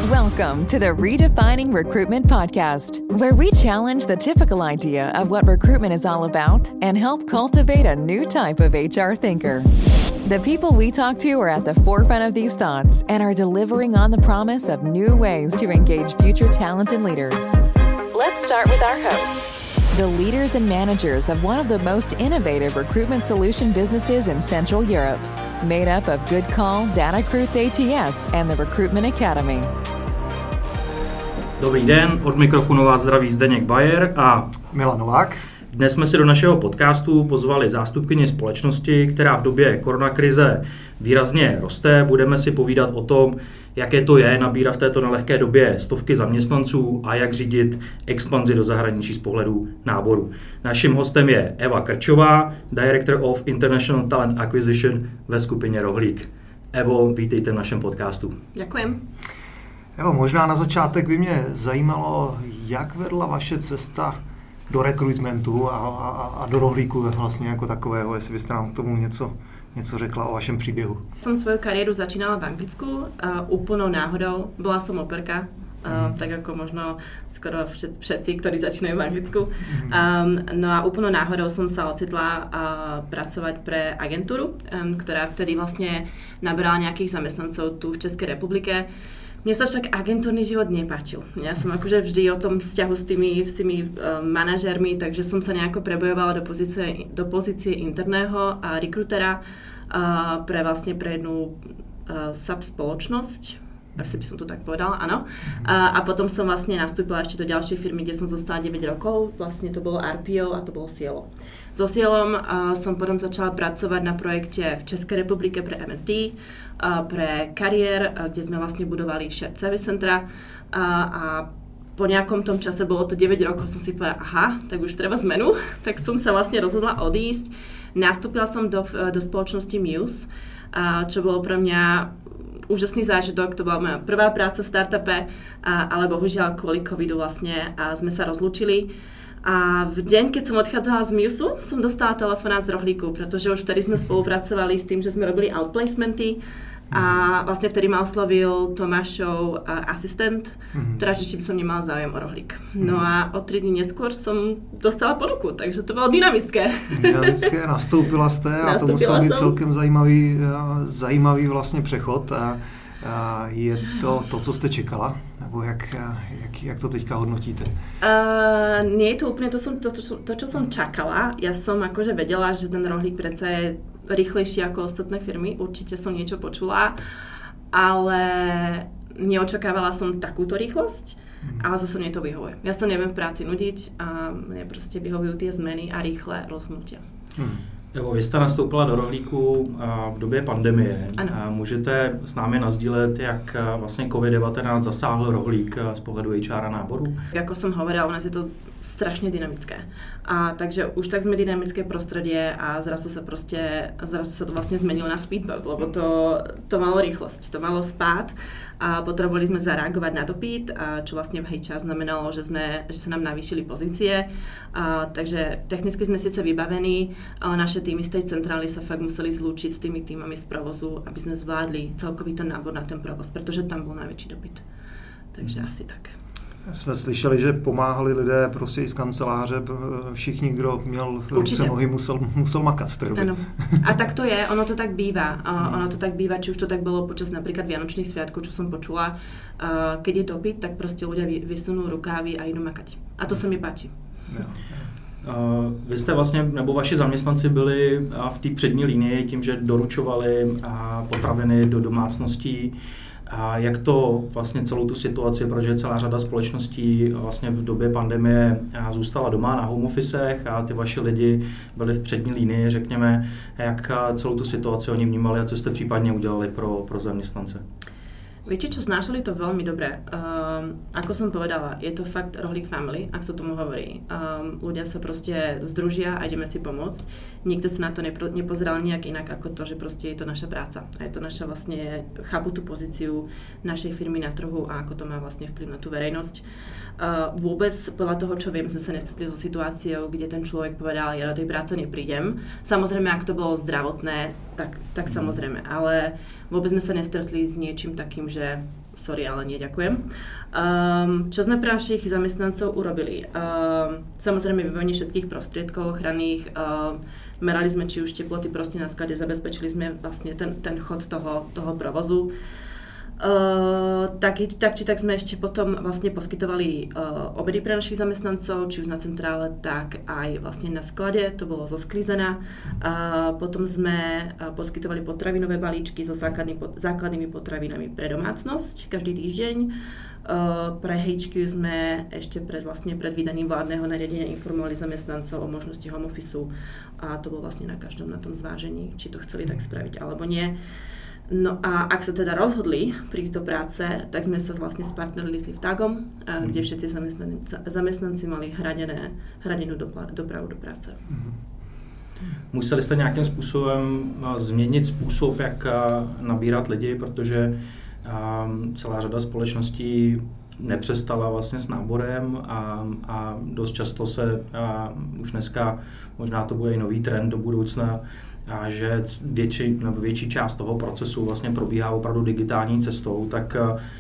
Welcome to the Redefining Recruitment podcast, where we challenge the typical idea of what recruitment is all about and help cultivate a new type of HR thinker. The people we talk to are at the forefront of these thoughts and are delivering on the promise of new ways to engage future talent and leaders. Let's start with our hosts, the leaders and managers of one of the most innovative recruitment solution businesses in Central Europe, made up of Good Call, DataCruits ATS, and the Recruitment Academy. Dobrý den, od mikrofonu vás zdraví Zdeněk Bajer a Milan Novák. Dnes jsme si do našeho podcastu pozvali zástupkyni společnosti, která v době koronakrize výrazně roste. Budeme si povídat o tom, jaké to je nabírat v této nelehké době stovky zaměstnanců a jak řídit expanzi do zahraničí z pohledu náboru. Naším hostem je Eva Krčová, Director of International Talent Acquisition ve skupině Rohlík. Evo, vítejte v našem podcastu. Děkujem. Evo, možná na začátek by mě zajímalo, jak vedla vaše cesta do rekrutmentu a do Rohlíku vlastně jako takového, jestli byste nám k tomu něco řekla o vašem příběhu. Som svoju kariéru začínala v Anglicku úplnou náhodou. Bola som operka, tak ako možno skoro všetci, ktorí začínajú v Anglicku. No a úplnou náhodou som sa ocitla pracovať pre agentúru, ktorá vtedy vlastne naberala nejakých zamestnancov tu v Českej republike. Mne sa však agentúrny život nepáčil. Ja som akože vždy o tom vzťahu s tými manažermi, takže som sa nejako prebojovala do pozície interného rekrutera pre jednu sub spoločnosť. Asi by som to tak povedala, áno. A potom som vlastne nastúpila ešte do ďalšej firmy, kde som zostala 9 rokov. Vlastne to bolo RPO a to bolo Cielo. So Cielom som potom začala pracovať na projekte v Českej republike pre MSD, pre kariér, kde sme vlastne budovali shared service centra a po nejakom tom čase, bolo to 9 rokov, som si povedala, aha, tak už treba zmenu, tak som sa vlastne rozhodla odísť. Nastúpila som do spoločnosti Muse, čo bolo pre mňa úžasný zážitok, to bola moja prvá práca v startupe, ale bohužiaľ kvôli covidu vlastne sme sa rozlúčili. A v deň, keď som odchádzala z Museu, som dostala telefonát z Rohlíku, pretože už vtedy sme spolupracovali s tým, že sme robili outplacementy a vlastne vtedy ma oslovil Tomášov asistent, teda či by som nemala záujem o Rohlík. No a o 3 dní neskôr som dostala ponuku, takže to bylo dynamické. Dynamické, nastoupila jste a to musel být celkem zajímavý vlastně přechod. Je to, co jste čekala? Nebo jak to teďka hodnotíte? Nie je to úplne to, čo som čakala. Ja som akože vedela, že ten Rohlík predsa je rýchlejší ako ostatné firmy. Určite som niečo počula, ale neočakávala som takúto rýchlosť, ale zase mne to vyhovuje. Ja sa neviem v práci nudiť a mne proste vyhovujú tie zmeny a rýchle rozhodnutia. Evo, vy jste nastoupila do Rohlíku v době pandemie. Ano. Můžete s námi nasdílet, jak vlastně COVID-19 zasáhl Rohlík z pohledu HR a náboru? Ako som hovorila, u nás je to strašne dynamické. Takže už tak sme dynamické prostredie a zrazu sa to vlastne zmenilo na speedboat, lebo to malo rýchlosť, to malo spád a potrebovali sme zareagovať na dopyt, čo vlastne v HR znamenalo, že sa nám navýšili pozície. Takže technicky sme síce vybavení, ale naše týmy z tej centrály sa fakt museli zlúčiť s tými týmami z provozu, aby sme zvládli celkový ten nábor na ten provoz, pretože tam bol najväčší dopyt. Takže asi tak. Jsme slyšeli, že pomáhali lidé prostě i z kanceláře, všichni, kdo měl ruce, nohy, musel makat v té době. Ano. A tak to je, ono to tak býva. Ono to tak býva, či už to tak bolo počas napríklad Vianočných sviatkov, čo som počula. Keď je dopyt, tak proste ľudia vysunú rukávy a idú makať. A to sa mi páči. Jo. Vy jste vlastně, nebo vaši zaměstnanci byli v té přední linii tím, že doručovali potraviny do domácností. A jak to vlastně celou tu situaci, protože celá řada společností vlastně v době pandemie zůstala doma na home officech a ty vaši lidi byli v přední línii, řekněme, jak celou tu situaci oni vnímali a co jste případně udělali pro zaměstnance? Viete čo, znášali to veľmi dobre. Ako som povedala, je to fakt Rohlík family, ak sa tomu hovorí. Ľudia sa proste združia a ideme si pomôcť. Nikto sa na to nepozeral nejak inak ako to, že proste je to naša práca. A je to naša vlastne, chápu tú pozíciu našej firmy na trhu a ako to má vlastne vplyv na tú verejnosť. Vôbec podľa toho, čo viem, sme sa nestretli so situáciou, kde ten človek povedal, ja do tej práce neprídem. Samozrejme, ak to bolo zdravotné, tak samozrejme, ale vôbec sme sa nestretli s niečím takým, že že sorry, ale nie, ďakujem. Čo sme pre našich zamestnancov urobili? Samozrejme vybavenie všetkých prostriedkov ochranných, merali sme či už teploty proste na sklade, zabezpečili sme vlastne ten chod toho provozu. Tak či tak sme ešte potom vlastne poskytovali obedy pre našich zamestnancov, či už na centrále, tak aj vlastne na sklade, to bolo zo sklízená. Potom sme poskytovali potravinové balíčky so základnými potravinami pre domácnosť každý týždeň. Pre HQ sme ešte pred vydaním vládneho nariadenia informovali zamestnancov o možnosti home officeu a to bolo vlastne na každom na tom zvážení, či to chceli tak spraviť alebo nie. No a ak sa teda rozhodli prísť do práce, tak sme sa vlastne spartnerili s Liftagom, kde všetci zamestnanci mali hradenú dopravu do práce. Museli jste nějakým způsobem změnit způsob, jak nabírat lidi, protože celá řada společností nepřestala vlastně s náborem a dost často se už dneska, možná to bude i nový trend do budoucna, a že větší část toho procesu vlastně probíhá opravdu digitální cestou, tak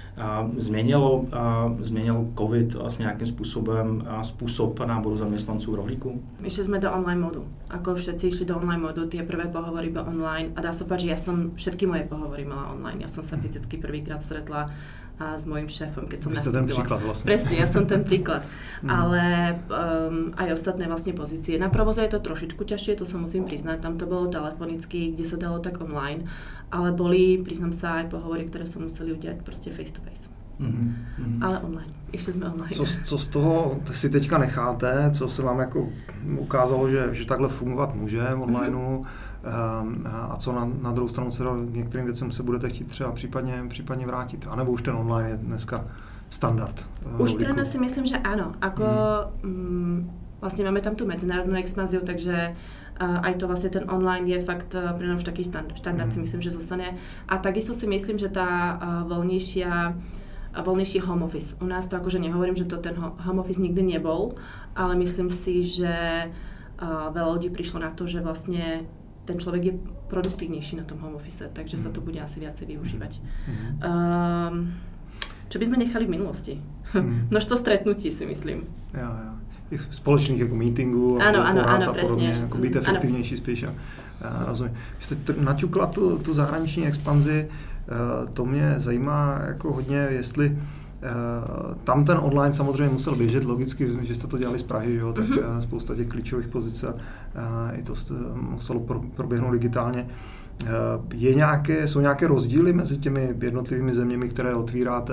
změnil COVID vlastně nějakým způsobem způsob náboru zaměstnanců v rohlíku? Išli sme do online modu. Ako všetci išli do online modu, tie prvé pohovory boli online a dá sa povedať, že ja som všetky moje pohovory mala online. Ja som sa fyzicky prvýkrát stretla s mojím šéfom, keď som nastúpila. Vy ste ten príklad vlastne. Presne, ja som ten príklad. Ale aj ostatné vlastne pozície. Na provoze je to trošičku ťažšie, to sa musím priznať. Tam to bolo telefonicky, kde sa dalo tak online. Ale boli, priznám sa, aj pohovory, ktoré sa museli udiať prostě face to face. Ale online. Ještě jsme online. Co z toho si teďka necháte, co se vám jako ukázalo, že takhle fungovat může online, a co na druhou stranu se některým věcem se budete chtít třeba případně vrátit? A nebo už ten online je dneska standard? Už pre nás si myslím, že áno. Ako vlastne máme tam tú medzinárodnú expanziu, takže aj to vlastne ten online je fakt pre nás už taký štandard si myslím, že zostane. A takisto si myslím, že tá voľnejší home office. U nás to akože nehovorím, že to ten home office nikdy nebol, ale myslím si, že veľa ľudí prišlo na to, že vlastne ten človek je produktívnejší na tom home office, takže sa to bude asi viacej využívať. Čo by sme nechali v minulosti? Množstvo stretnutí si myslím. Ja. Společných jako meetingů a ano, podobně, jako být efektivnější spíš. Rozumím. Vy jste naťukla tu zahraniční expanzi, to mě zajímá jako hodně, jestli tam ten online samozřejmě musel běžet, logicky, že jste to dělali z Prahy, jo, tak spousta těch klíčových pozic i to muselo proběhnout digitálně. Jsou nějaké rozdíly mezi těmi jednotlivými zeměmi, které otvíráte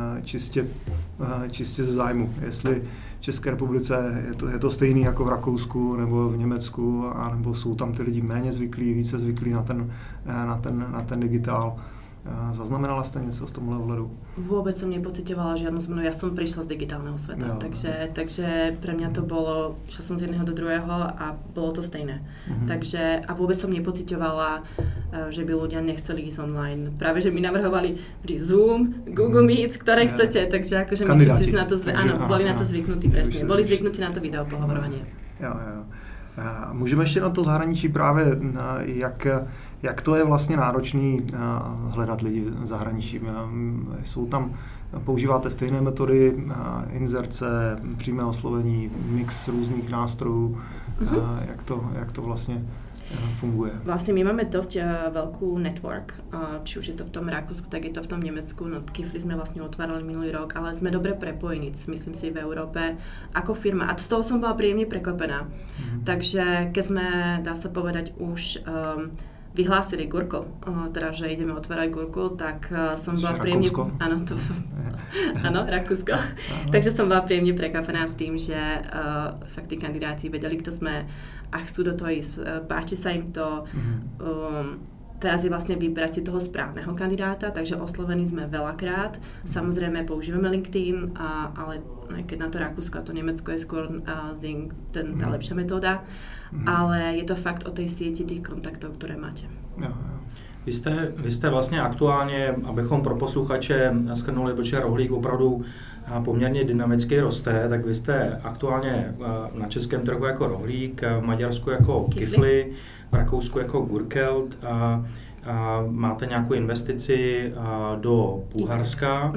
čistě ze zájmu? Jestli v České republice je to stejný jako v Rakousku nebo v Německu, anebo jsou tam ty lidi méně zvyklí, více zvyklí na ten digitál? Zaznamenala ste něco v tomhle ohledu? Vôbec som nepocitovala žiadnu zmenu. Ja som prišla z digitálneho sveta, takže pre mňa to bolo, šla som z jedného do druhého a bolo to stejné. Takže a vôbec som nepocitovala, že by ľudia nechceli ísť online. Práve, že mi navrhovali vždy Zoom, Google Meet, ktoré chcete, takže akože myslím si na to boli na to zvyknutí, presne. Boli zvyknutí na to videopohovorovanie. Jo. Můžeme ještě na to zahraničí právě, jak to je vlastně náročný hledat lidi v zahraničí. Používáte stejné metody, inzerce, přímé oslovení, mix různých nástrojů, jak to vlastně funguje? Vlastne my máme dosť veľkú network, či už je to v tom Rakúsku, tak je to v tom Nemecku. No, Kifli sme vlastne otvárali minulý rok, ale sme dobre prepojení, myslím si, v Európe ako firma. A z toho som bola príjemne prekvapená. Takže keď sme, dá sa povedať, už vyhlásili Gurkle, teda, že ideme otvárať Gurkle, tak som bola príjemne... Áno, Rakúsko. Takže som bola príjemne prekvapená s tým, že fakt tí kandidáti vedeli, kto sme a chcú do toho ísť. Páči sa im to. Teraz je vlastne vybrať si toho správneho kandidáta, takže oslovení sme veľakrát. Samozrejme používame LinkedIn, ale keď na to Rakúsko a to Nemecko je skôr Zing, tá lepšia metóda. Ale je to fakt o tej sieti tých kontaktov, ktoré máte. Vy jste vlastně aktuálně, abychom pro posluchače shrnuli, protože rohlík opravdu poměrně dynamicky roste, tak vy jste aktuálně na českém trhu jako rohlík, v Maďarsku jako Kifli, v Rakousku jako Gurkelt. máte nějakou investici do Bulharska,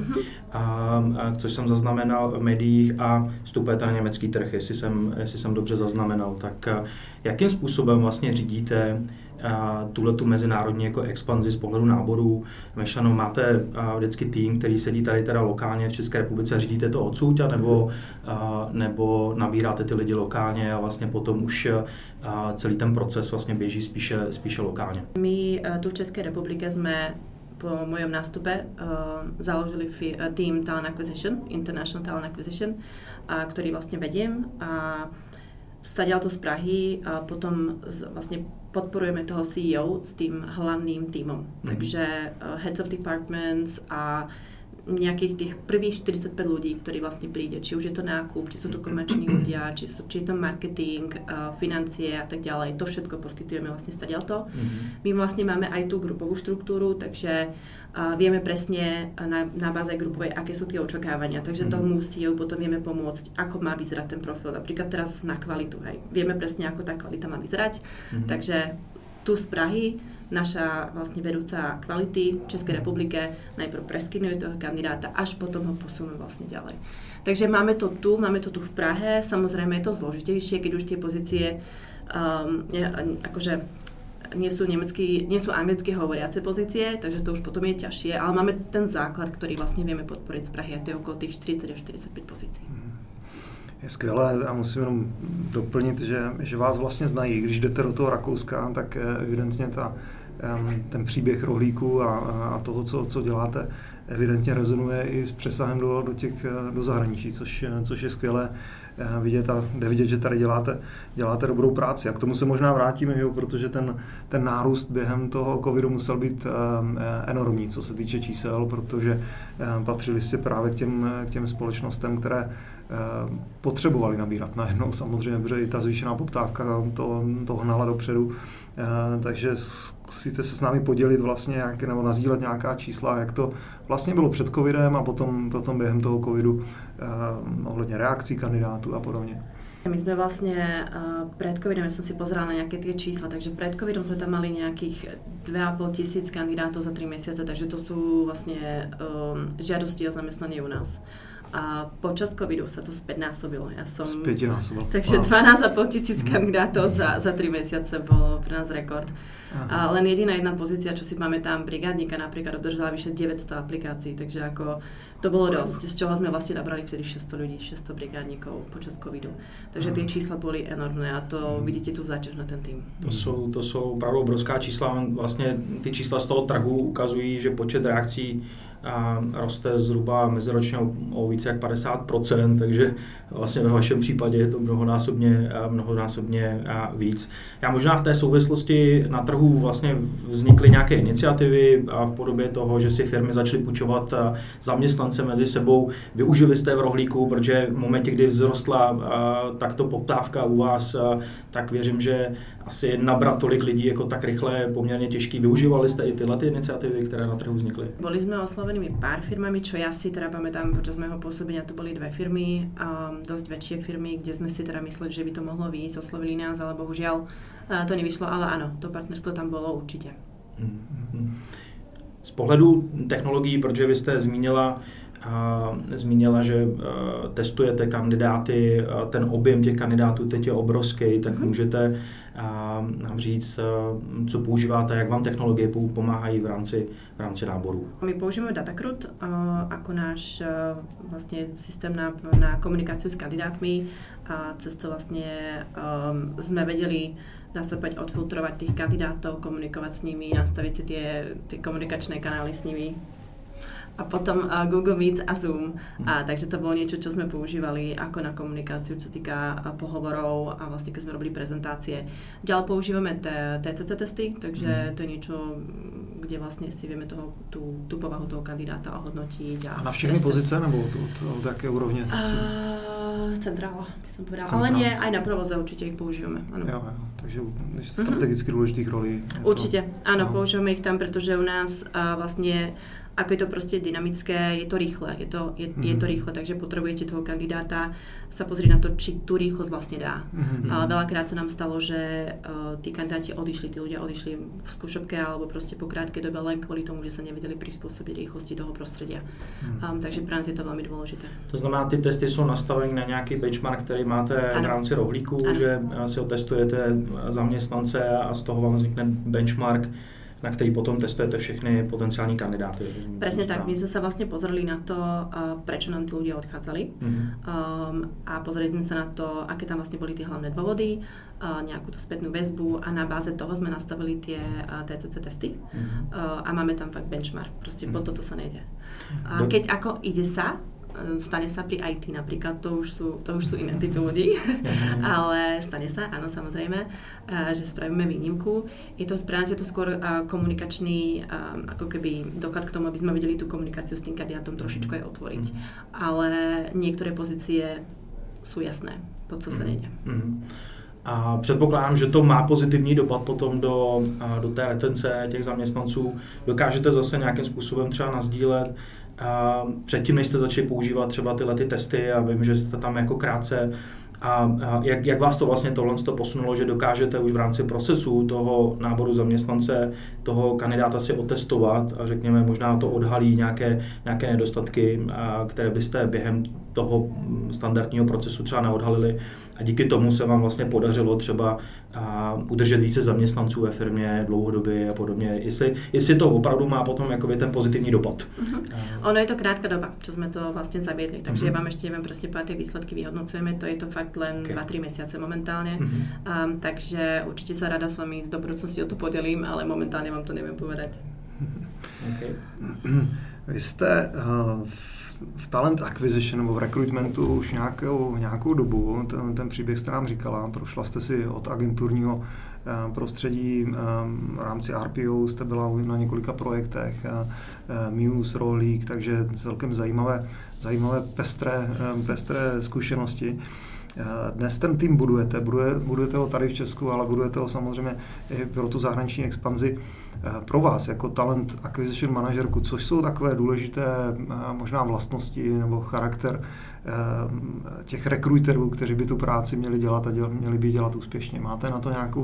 což jsem zaznamenal v médiích, a vstupujete na německý trh, jestli jsem dobře zaznamenal. Tak jakým způsobem vlastně řídíte tuhletu mezinárodní jako expanzi z pohledu náborů? Myšleno, máte vždycky tým, který sedí tady teda lokálně v České republice a řídíte to odsud, nebo nabíráte ty lidi lokálně a vlastně potom už celý ten proces vlastně běží spíše lokálně? My tu v České republice jsme po mojom nástupe založili tým Talent Acquisition, International Talent Acquisition, ktorý vlastne vediem, a stadiaľto z Prahy a potom vlastne podporujeme toho CEO s tým hlavným týmom. Takže heads of departments a nejakých tých prvých 45 ľudí, ktorí vlastne príde. Či už je to nákup, či sú to komerční ľudia, či je to marketing, financie a tak ďalej. To všetko poskytujeme vlastne stadiaľto. My vlastne máme aj tú grupovú štruktúru, takže vieme presne na báze grupovej, aké sú tie očakávania. Takže tomu CEO potom vieme pomôcť, ako má vyzerať ten profil. Napríklad teraz na kvalitu. Hej. Vieme presne, ako tá kvalita má vyzerať. Takže tu z Prahy naša vlastne vedúca kvality v Českej republike najprv preskinuje toho kandidáta, až potom ho posúme vlastne ďalej. Takže máme to tu v Prahe, samozrejme je to zložitejšie, keď už tie pozície akože nie sú anglicky hovoriace pozície, takže to už potom je ťažšie, ale máme ten základ, ktorý vlastne vieme podporiť z Prahy, a to je okolo tých 40 až 45 pozícií. Je skvělé, já musím jenom doplnit, že vás vlastně znají. Když jdete do toho Rakouska, tak evidentně ten příběh rohlíku a toho, co děláte, evidentně rezonuje i s přesahem do zahraničí, což je skvělé vidět, a jde vidět, že tady děláte dobrou práci. A k tomu se možná vrátíme, protože ten nárůst během toho covidu musel být enormní, co se týče čísel, protože patřili jste právě k těm společnostem, které potřebovali nabírat najednou samozřejmě, protože i ta zvýšená poptávka to hnala dopředu. Takže zkusíte se s námi podělit vlastně nebo nasdílet nějaká čísla, jak to vlastně bylo před covidem a potom během toho covidu ohledně reakcí kandidátů a podobně. My sme vlastne pred covidom, ja som si pozerala na nejaké tie čísla, takže pred covidom sme tam mali nejakých 2 500 kandidátov za 3 mesiace, takže to sú vlastne žiadosti o zamestnanie u nás. A počas covidu sa to späťnásobilo. Späťnásobilo. Takže 12 500 kandidátov za 3 mesiace bolo pre nás rekord. A len jedna pozícia, čo si pamätám, brigádnika napríklad obdržala vyše 900 aplikácií, takže ako to bolo dosť, z čoho sme vlastne nabrali vtedy 600 ľudí, 600 brigádnikov počas covidu. Takže tie čísla boli enormné a to vidíte tu záťaž na ten tým. To jsou opravdu obrovská čísla. Vlastně ty čísla z toho trhu ukazují, že počet reakcí roste zhruba meziročně o více jak 50%, takže vlastně ve vašem případě je to mnohonásobně víc. Já možná v té souvislosti na trhu vlastně vznikly nějaké iniciativy v podobě toho, že si firmy začaly půjčovat zaměstnance mezi sebou. Využili jste v rohlíku, protože v momentě, kdy vzrostla takto poptávka u vás, tak věřím, že asi nabrat tolik lidí jako tak rychle je poměrně těžký. Využívali jste i tyhle iniciativy, které na trhu vznikly? Boli sme oslovenými pár firmami, čo ja si teda pamätám, počas mojho pôsobenia to boli 2 firmy, dosť väčšie firmy, kde sme si teda mysleli, že by to mohlo výjsť, oslovili nás, ale bohužiaľ to nevyšlo, ale áno, to partnerstvo tam bolo určite. Z pohledu technologií, protože vy jste zmínila, že testujete kandidáty, ten objem těch kandidátů teď je obrovský, tak můžete nám říct, co používáte, jak vám technologie pomáhají v rámci náboru. My používame Datacrut ako náš vlastne systém na komunikáciu s kandidátmi a cez to vlastne sme vedeli, dá sa povedať, odfiltrovať tých kandidátov, komunikovať s nimi, nastaviť si tie komunikačné kanály s nimi. A potom Google Meet a Zoom. Takže to bolo niečo, čo sme používali ako na komunikáciu, čo týka pohovorov a vlastne keď sme robili prezentácie. Ďalej používame TCC testy, takže to je niečo, kde vlastne si vieme tú povahu toho kandidáta ohodnotiť. A na všechny pozice, nebo od jaké úrovně? Centrála, by som povedala. Ale nie, aj na provoze určite ich používame. Ano. Jo, takže strategicky dôležitých rolí. Určite, áno, používame ich tam, pretože u nás vlastne ako je to proste dynamické, je to rýchle, je to rýchle, takže potrebujete toho kandidáta sa pozrieť na to, či tú rýchlosť vlastne dá. Veľakrát sa nám stalo, že tí kandidáti tí ľudia odišli v skúšobke alebo proste po krátkej dobe len kvôli tomu, že sa nevedeli prispôsobiť rýchlosti toho prostredia. Takže pre nás je to veľmi dôležité. To znamená, ty testy jsou nastaveny na nějaký benchmark, který máte v rámci rohlíku, že si otestujete zaměstnance a z toho vám vznikne benchmark, na který potom testujete všechny potenciální kandidáty. Presne tak, my sme sa vlastne pozreli na to, prečo nám tí ľudia odchádzali a pozreli sme sa na to, aké tam vlastne boli tie hlavné dôvody, nejakú tú spätnú väzbu a na báze toho sme nastavili tie TCC testy a máme tam fakt benchmark, proste po toto sa nejde. A keď ako ide sa, stane sa pri IT napríklad, to už sú iné typy ľudí, ale stane sa, áno, samozrejme, že spravíme výnimku. Je to skôr komunikačný ako keby doklad k tomu, aby sme vedeli tú komunikáciu s tým kandidátom trošičku aj otvoriť. Ale niektoré pozície sú jasné, po co sa nejde. A předpokládám, že to má pozitivní dopad potom do té retence těch zaměstnanců. Dokážete zase nějakým způsobem třeba nasdílet předtím, než jste začali používat třeba tyhle ty testy a vím, že jste tam jako krátce a jak vás to vlastně tohle posunulo, že dokážete už v rámci procesu toho náboru zaměstnance, toho kandidáta si otestovat a řekněme možná to odhalí nějaké nedostatky, které byste během toho standardního procesu třeba neodhalili a díky tomu se vám vlastně podařilo třeba udržet více zaměstnanců ve firmě dlouhodobě a podobně. Jestli to opravdu má potom jakoby ten pozitivní dopad. Ono je to krátka doba, čo sme to vlastne zaviedli, takže ja vám ešte neviem presne povedať, tie výsledky vyhodnocujeme, to je to fakt len 2-3 mesiace momentálne, takže určite sa rada s vami do budúcnosti o to podelím, ale momentálne vám to neviem povedať. Okay. Vy jste v talent acquisition nebo v recruitmentu už nějakou dobu, ten příběh jste nám říkala, prošla jste si od agenturního prostředí, v rámci RPO jste byla na několika projektech, Muse, Rohlík, takže celkem zajímavé pestré zkušenosti. Dnes ten tým budujete ho tady v Česku, ale budujete ho samozřejmě i pro tu zahraniční expanzi. Pro vás jako talent acquisition manažerku, což jsou takové důležité možná vlastnosti nebo charakter těch rekruterů, kteří by tu práci měli dělat a měli by dělat úspěšně. Máte na to nějakou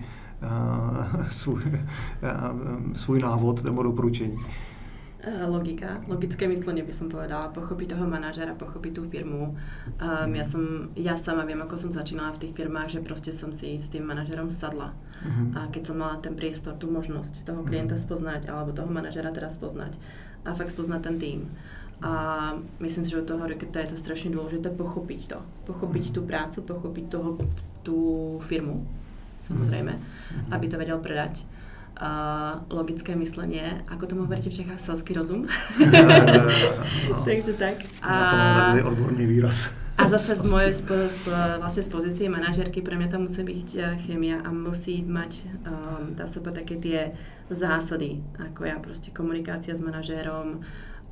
svůj návod nebo doporučení? Logické myslenie by som povedala, pochopiť toho manažera, pochopiť tú firmu. Ja sama viem, ako som začínala v tých firmách, že proste som si s tým manažerom sadla. A keď som mala ten priestor, tú možnosť toho klienta spoznať, alebo toho manažera teraz spoznať a fakt spoznať ten tým. A myslím si, že od toho rekruta je to strašne dôležité pochopiť to. Pochopiť tú prácu, pochopiť tú firmu, samozrejme, aby to vedel predať. Logické myslenie, ako tomu hovoríte v Čechách, selský rozum. Takže tak. Na to mám takový odborný výraz. A zase z pozície manažerky pre mňa tam musí byť chémia a musí mať, dá sa povedať, také tie zásady, ako ja proste komunikácia s manažérom.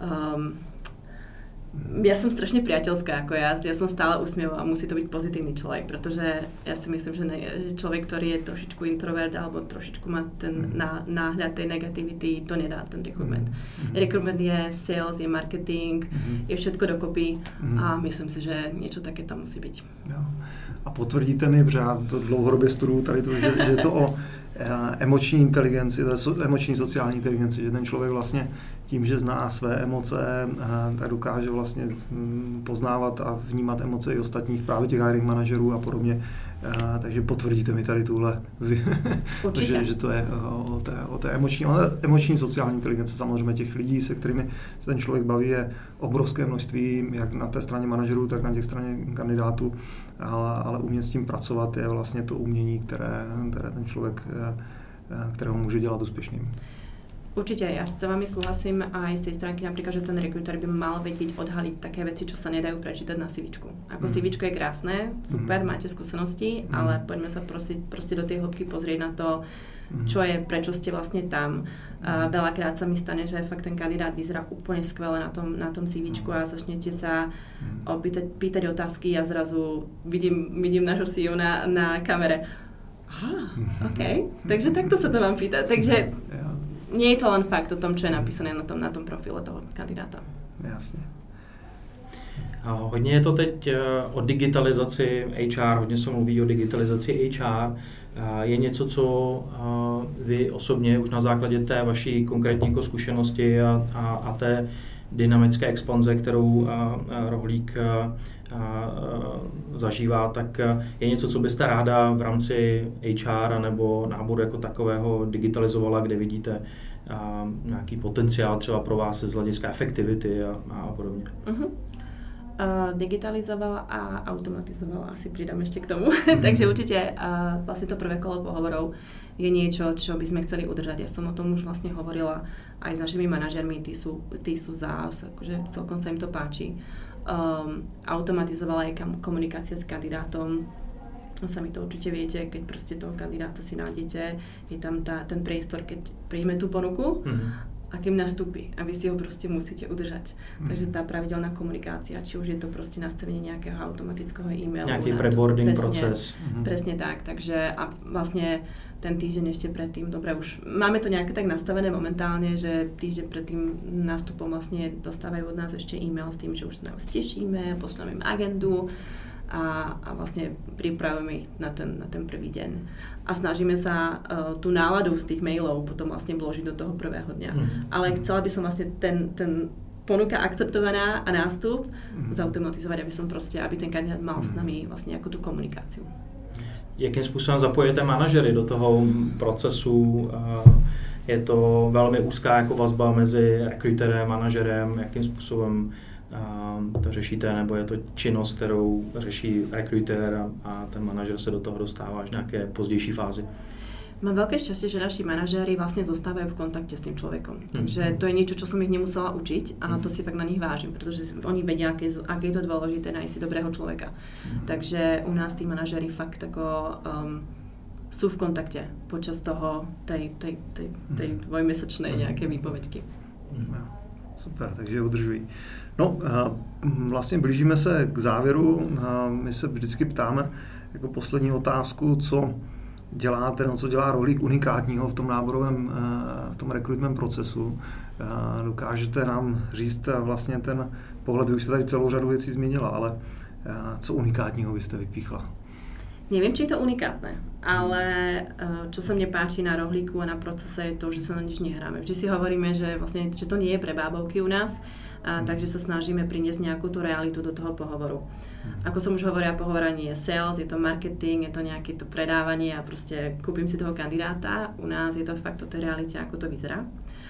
Ja som strašne priateľská, ako ja som stále usmievavá a musí to byť pozitívny človek, pretože ja si myslím, že človek, ktorý je trošičku introvert alebo trošičku má ten náhľad tej negativity, to nedá ten recruitment. Recruitment je sales, je marketing, je všetko dokopy a myslím si, že niečo také tam musí byť. Jo. A potvrdíte mi, protože já to dlouhodobě studuju tady to, že to o emoční inteligenci, emoční sociální inteligenci, že ten člověk vlastně tím, že zná své emoce, tak dokáže vlastně poznávat a vnímat emoce i ostatních, právě těch hiring manažerů a podobně. Takže potvrdíte mi tady tuhle, že to je o té emoční sociální inteligenci. Samozřejmě těch lidí, se kterými se ten člověk baví, je obrovské množství, jak na té straně manažerů, tak na těch straně kandidátů, ale umět s tím pracovat je vlastně to umění, které ten člověk, kterého může dělat úspěšným. Určite, ja s vami súhlasím aj z tej stránky napríklad, že ten rekruter by mal vedieť odhaliť také veci, čo sa nedajú prečítať na CVčku. Ako CVčko je krásne, super, máte skúsenosti, ale poďme sa proste do tej hĺbky pozrieť na to, čo je, prečo ste vlastne tam. Veľakrát sa mi stane, že fakt ten kandidát vyzerá úplne skvele na tom CVčku a začnete sa pýtať otázky a zrazu vidím nášho CEO na kamere. OK, takže takto sa to mám pýtať. Takže nie je to len fakt o tom, čo je napísané na tom profile toho kandidáta. Jasně. Hodně je to teď o digitalizaci HR, hodně se mluví o digitalizaci HR. Je něco, co vy osobně už na základě té vaší konkrétní zkušenosti a té dynamické expanze, kterou Rohlík zažívá, tak je něco, co byste ráda v rámci HR nebo náboru jako takového digitalizovala, kde vidíte nějaký potenciál třeba pro vás z hlediska efektivity a podobně? Digitalizovala a automatizovala, asi pridám ešte k tomu. Takže určite vlastne to prvé kolo pohovorov je niečo, čo by sme chceli udržať. Ja som o tom už vlastne hovorila aj s našimi manažermi, tí sú akože celkom sa im to páči. Automatizovala aj komunikácia s kandidátom. Sami to určite viete, keď proste toho kandidáta si nájdete, je tam ten priestor, keď príjme tú ponuku, a kým nastúpi a vy si ho proste musíte udržať. Takže tá pravidelná komunikácia, či už je to proste nastavenie nejakého automatického e-mailu. Nejaký preboarding proces. Presne tak, takže a vlastne ten týždeň ešte predtým, dobre, už máme to nejaké tak nastavené momentálne, že týždeň pred tým nástupom vlastne dostávajú od nás ešte e-mail s tým, že už sa na vás tešíme, pošleme im agendu a vlastne pripravujeme ich na ten prvý deň. A snažíme sa tú náladu z tých mailov potom vlastne vložiť do toho prvého dňa. Ale chcela by som vlastne ten ponuka akceptovaná a nástup zautomatizovať, aby ten kandidát mal s nami vlastne nejakú tú komunikáciu. Jakým způsobem zapojujete manažery do toho procesu? Je to velmi úzká jako vazba mezi rekruterem, manažerem, jakým způsobem to řešíte, nebo je to činnost, kterou řeší rekrutér a ten manažer se do toho dostává až v nějaké pozdější fázi? Mám veľké šťastie, že naši manažéri vlastne zostávajú v kontakte s tým človekom. Takže to je niečo, čo som ich nemusela učiť a to si fakt na nich vážim, pretože oni vedia, aké je to dôležité nájsť si dobrého človeka. Takže u nás tí manažéri fakt ako sú v kontakte počas toho tej dvojmesačnej nejaké výpoveďky. Super, takže udržují. No, vlastně blížíme se k závěru. My se vždycky ptáme jako poslední otázku, co dělá Rohlík unikátního v tom náborovém, v tom rekrutním procesu. Dokážete nám říct vlastně ten pohled, vy už jste tady celou řadu věcí zmínila, ale co unikátního byste vypíchla? Neviem, či je to unikátne, ale čo sa mne páči na Rohlíku a na procese je to, že sa na nič nehráme. Vždy si hovoríme, že vlastne že to nie je pre bábovky u nás, takže sa snažíme priniesť nejakú tú realitu do toho pohovoru. Ako som už hovorila, pohovoranie je sales, je to marketing, je to nejaké to predávanie a proste kúpim si toho kandidáta. U nás je to fakt o tej realite, ako to vyzerá.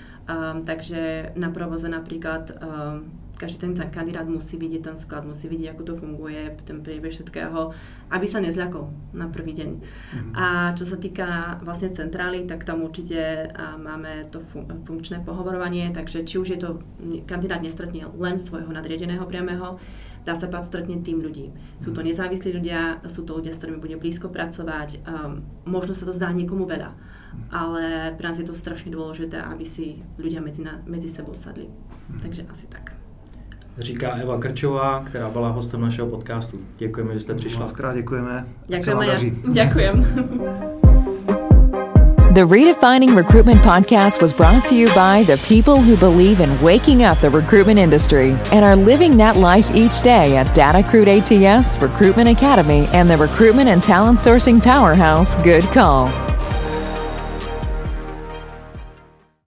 Takže na provoze napríklad každý ten kandidát musí vidieť ten sklad, musí vidieť, ako to funguje, ten priebeh všetkého, aby sa nezľakol na prvý deň. A čo sa týka vlastne centrály, tak tam určite máme to funkčné pohovorovanie, takže či už je to kandidát nestretne len svojho nadriadeného priameho, dá sa stretne tým ľudí. Sú to nezávislí ľudia, sú to ľudia, s ktorými bude blízko pracovať, možno sa to zdá niekomu veľa, ale pre nás je to strašne dôležité, aby si ľudia medzi sebou sadli. Takže asi tak. Říká Eva Krčová, která byla hostem našeho podcastu. Děkujeme, že jste přišla. Mockrát děkujeme. Děkujeme. Děkujem. The Redefining Recruitment podcast was brought to you by the people who believe in waking up the recruitment industry and are living that life each day at DataCruit ATS, Recruitment Academy, and the recruitment and talent sourcing powerhouse, Good Call.